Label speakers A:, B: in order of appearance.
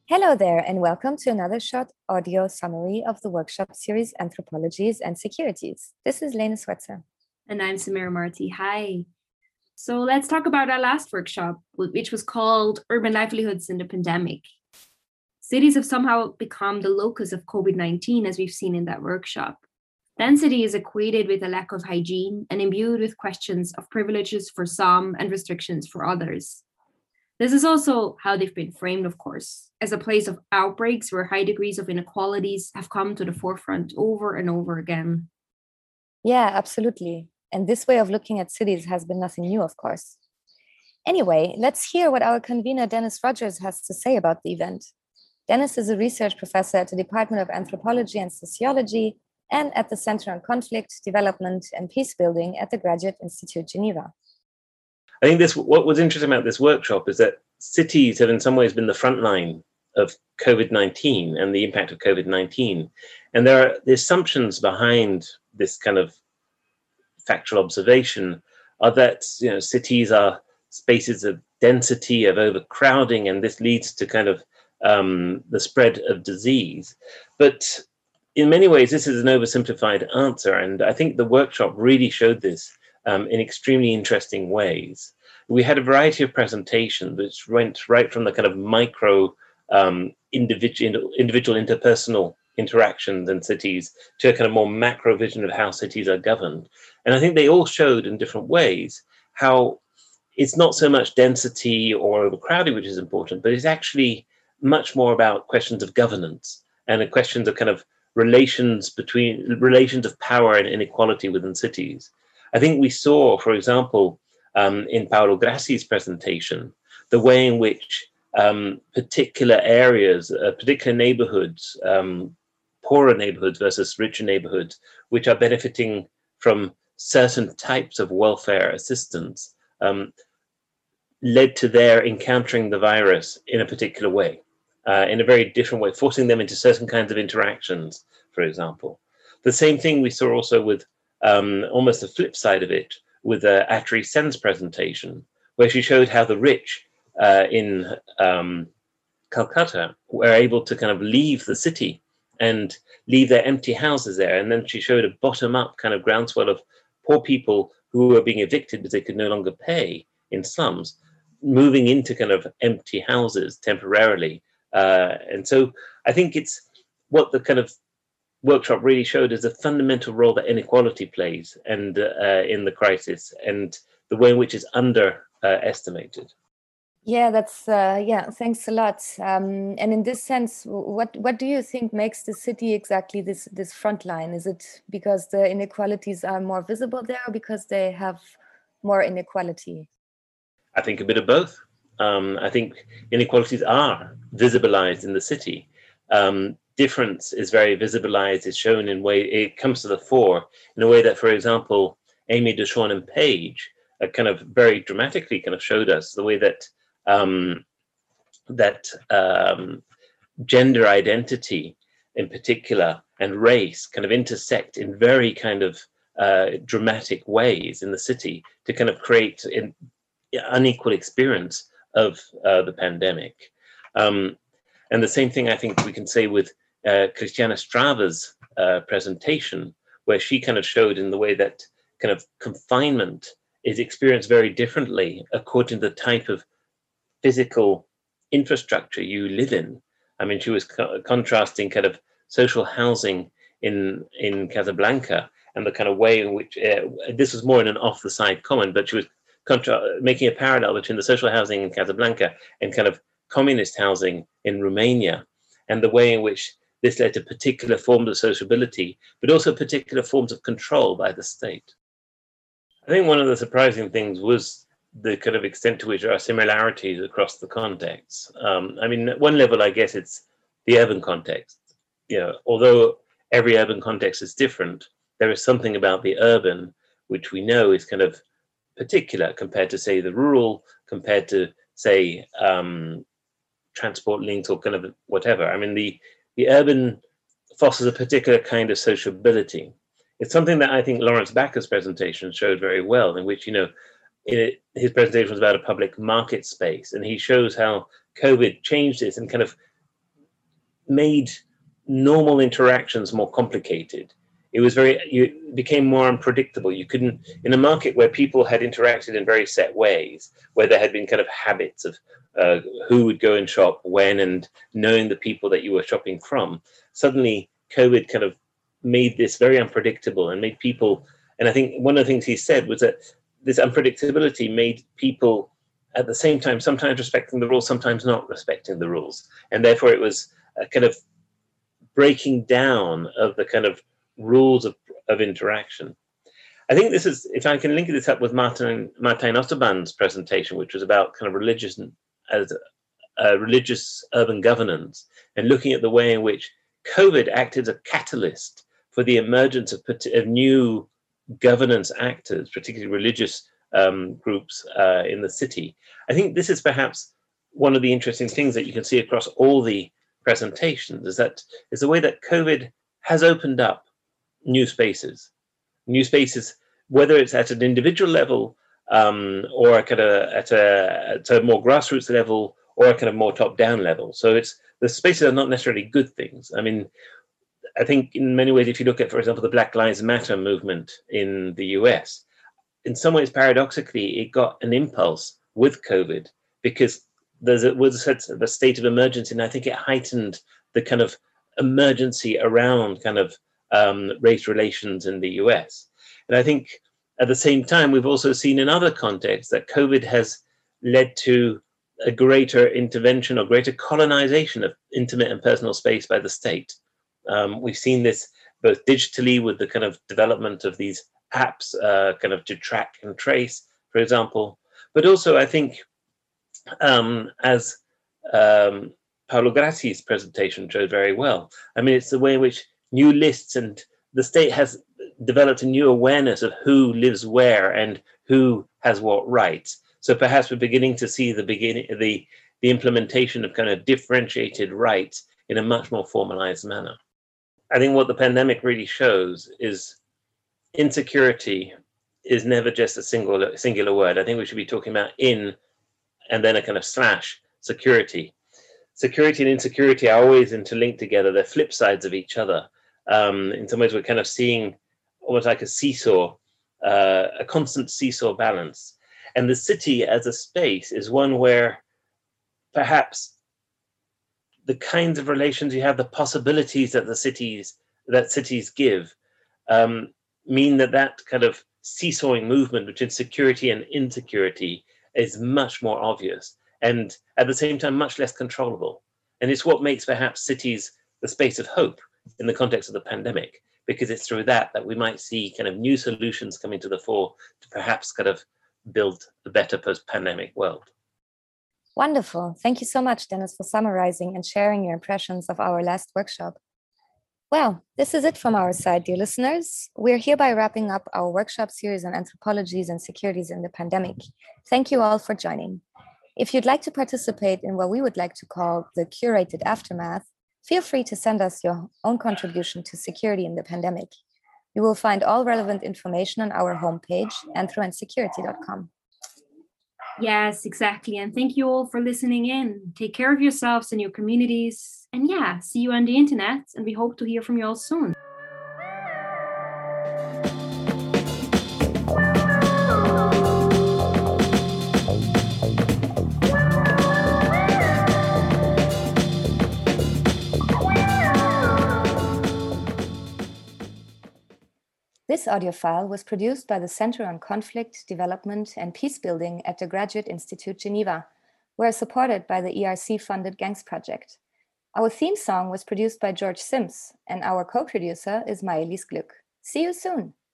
A: Hello there, and welcome to another short audio summary of the workshop series Anthropologies and Securities. This is Lene Swetzer.
B: And I'm Samira Marti. Hi. So let's talk about our last workshop, which was called Urban Livelihoods in the Pandemic. Cities have somehow become the locus of COVID-19, as we've seen in that workshop. Density is equated with a lack of hygiene and imbued with questions of privileges for some and restrictions for others. This is also how they've been framed, of course, as a place of outbreaks where high degrees of inequalities have come to the forefront over and over again.
A: Yeah, absolutely. And this way of looking at cities has been nothing new, of course. Anyway, let's hear what our convener Dennis Rogers has to say about the event. Dennis is a research professor at the Department of Anthropology and Sociology and at the Center on Conflict, Development and Peacebuilding at the Graduate Institute Geneva.
C: I think what was interesting about this workshop is that cities have in some ways been the front line of COVID-19 and the impact of COVID-19. And there are the assumptions behind this kind of factual observation are that cities are spaces of density, of overcrowding, and this leads to kind of the spread of disease. But in many ways, this is an oversimplified answer. And I think the workshop really showed this in extremely interesting ways. We had a variety of presentations which went right from the kind of micro individual interpersonal interactions in cities to a kind of more macro vision of how cities are governed. And I think they all showed in different ways how it's not so much density or overcrowding which is important, but it's actually much more about questions of governance and the questions of kind of relations of power and inequality within cities. I think we saw, for example, in Paolo Grassi's presentation, the way in which particular areas, particular neighborhoods, poorer neighborhoods versus richer neighborhoods, which are benefiting from certain types of welfare assistance, led to their encountering the virus in a particular way, in a very different way, forcing them into certain kinds of interactions, for example. The same thing we saw also with almost the flip side of it, with Atri Sen's presentation, where she showed how the rich in Calcutta were able to kind of leave the city and leave their empty houses there. And then she showed a bottom-up kind of groundswell of poor people who were being evicted because they could no longer pay in slums, moving into kind of empty houses temporarily. And so I think it's what the kind of workshop really showed is the fundamental role that inequality plays and in the crisis and the way in which it's underestimated.
A: Yeah, thanks a lot. And in this sense, what do you think makes the city exactly this front line? Is it because the inequalities are more visible there or because they have more inequality?
C: I think a bit of both. I think inequalities are visibilized in the city. Difference is very visibilized, it's shown in way, it comes to the fore in a way that, for example, Amy DeShawn and Page kind of very dramatically kind of showed us the way that gender identity in particular and race kind of intersect in very kind of dramatic ways in the city to kind of create an unequal experience of the pandemic. And the same thing I think we can say with Christiana Strava's presentation, where she kind of showed in the way that kind of confinement is experienced very differently according to the type of physical infrastructure you live in. I mean, she was contrasting kind of social housing in Casablanca and the kind of way in which this was more in an off-the-side comment, but she was making a parallel between the social housing in Casablanca and kind of communist housing in Romania, and the way in which this led to particular forms of sociability, but also particular forms of control by the state. I think one of the surprising things was the kind of extent to which there are similarities across the contexts. I mean, at one level, I guess it's the urban context. Although every urban context is different, there is something about the urban which we know is kind of particular compared to, say, the rural, compared to, say, transport links or kind of whatever. I mean, the urban fosters a particular kind of sociability. It's something that I think Lawrence Backer's presentation showed very well, in which, his presentation was about a public market space, and he shows how COVID changed this and kind of made normal interactions more complicated. It became more unpredictable. You couldn't, in a market where people had interacted in very set ways, where there had been kind of habits of who would go and shop when and knowing the people that you were shopping from, suddenly COVID kind of made this very unpredictable and made people, and I think one of the things he said was that this unpredictability made people at the same time sometimes respecting the rules, sometimes not respecting the rules. And therefore it was a kind of breaking down of the kind of rules of interaction. I think this is, if I can link this up with Martijn Otterbaan's presentation, which was about kind of religious urban governance, and looking at the way in which COVID acted as a catalyst for the emergence of new governance actors, particularly religious groups in the city. I think this is perhaps one of the interesting things that you can see across all the presentations, is the way that COVID has opened up new spaces, whether it's at an individual level or kind of at a more grassroots level or a kind of more top-down level. So the spaces are not necessarily good things. I mean, I think in many ways, if you look at, for example, the Black Lives Matter movement in the US, in some ways, paradoxically, it got an impulse with COVID because there was a state of emergency, and I think it heightened the kind of emergency around kind of race relations in the US. And I think at the same time, we've also seen in other contexts that COVID has led to a greater intervention or greater colonization of intimate and personal space by the state. We've seen this both digitally with the kind of development of these apps kind of to track and trace, for example, but also I think as Paolo Grassi's presentation showed very well. I mean, it's the way in which new lists and the state has developed a new awareness of who lives where and who has what rights. So perhaps we're beginning to see the implementation of kind of differentiated rights in a much more formalized manner. I think what the pandemic really shows is insecurity is never just a singular word. I think we should be talking about in and then a kind of slash security. Security and insecurity are always interlinked together. They're flip sides of each other. In some ways, we're kind of seeing almost like a seesaw, a constant seesaw balance. And the city as a space is one where perhaps the kinds of relations you have, the possibilities that cities give, mean that kind of seesawing movement between security and insecurity is much more obvious and at the same time much less controllable. And it's what makes perhaps cities the space of hope in the context of the pandemic, because it's through that we might see kind of new solutions coming to the fore to perhaps kind of build a better post-pandemic world.
A: Wonderful. Thank you so much, Dennis, for summarizing and sharing your impressions of our last workshop. Well, this is it from our side, dear listeners. We're hereby wrapping up our workshop series on anthropologies and securities in the pandemic. Thank you all for joining. If you'd like to participate in what we would like to call the curated aftermath, feel free to send us your own contribution to security in the pandemic. You will find all relevant information on our homepage, anthroandsecurity.com.
B: Yes, exactly. And thank you all for listening in. Take care of yourselves and your communities. And yeah, see you on the internet. And we hope to hear from you all soon.
A: This audio file was produced by the Center on Conflict, Development and Peacebuilding at the Graduate Institute Geneva, where supported by the ERC-funded Gangs Project. Our theme song was produced by George Sims, and our co-producer is Maëlys Glück. See you soon!